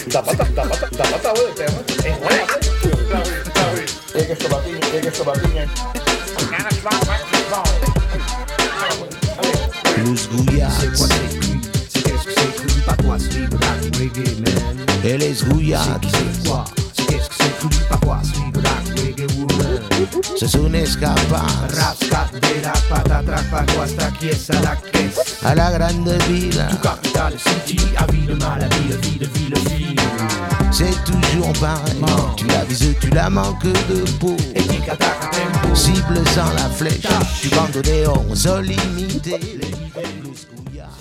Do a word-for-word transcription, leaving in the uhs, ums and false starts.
Zapata, zapata, zapata, güey, te amo. Es buena, güey. Tiene que sobatín, tiene que sobatín. Los Gouillards. C'est quoi c'est cru? C'est qu'est-ce que c'est cru? Pas quoi suivre la reggae, man. Et les Gouillards. C'est quoi? C'est qu'est-ce que c'est cru? Pas quoi suivre la reggae, woman. Ce sont escapas Rascadera, patatras, pago hasta aquí es a la que es. à la grande ville. Tu capital city, à ville mal, à ville, ville, ville, ville. C'est toujours pareil. Man. Tu la vises, tu la manques de peau. Et qui attaque à tempo. Cible sans la flèche. Tu bandes des onze limités.